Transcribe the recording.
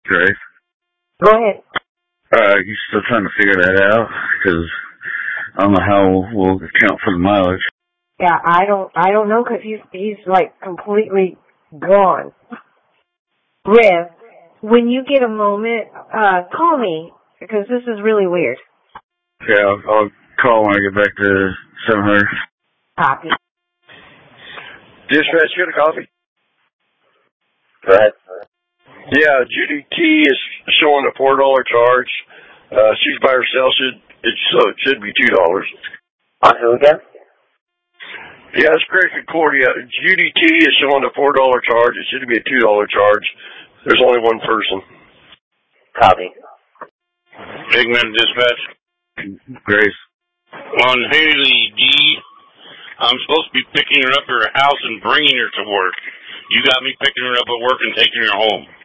Grace. Go ahead. You still trying to figure that out? Because I don't know how we'll account for the mileage. Yeah, I don't know because he's like completely gone. Rev, when you get a moment, call me because this is really weird. Okay, I'll call when I get back to 700. Copy. Dispatch, get a coffee. Go ahead. Yeah, Judy T is showing a $4 charge. She's by herself. It should be $2. On who again? Yeah, it's Greg Concordia. Judy T is showing a $4 charge. It should be a $2 charge. There's only one person. Copy. Bigman Dispatch. Grace. On Haley D, I'm supposed to be picking her up at her house and bringing her to work. You got me picking her up at work and taking her home.